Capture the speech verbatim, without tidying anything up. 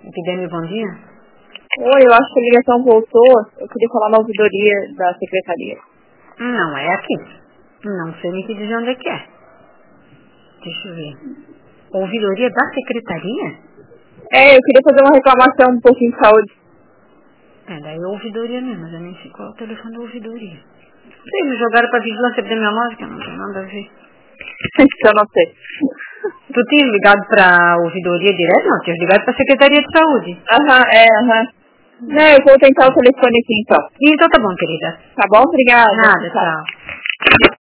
Epidemia, bom dia. Oi, eu acho que a ligação voltou. Eu queria falar na ouvidoria da secretaria. Não é aqui. Não sei nem te dizer onde é que é. Deixa eu ver. Ouvidoria da secretaria? É, eu queria fazer uma reclamação um pouquinho de saúde. É, daí é ouvidoria mesmo, mas eu nem sei qual é o telefone da ouvidoria. Sei, me jogaram pra vigilância epidemiológica, não tem nada a ver. Eu não sei. Tu tinha ligado pra ouvidoria direto? Não, tinha ligado pra Secretaria de Saúde. Aham, é, aham. Não, eu vou tentar o telefone aqui então. Então tá bom, querida. Tá bom? Obrigada. Nada, Tchau. tchau.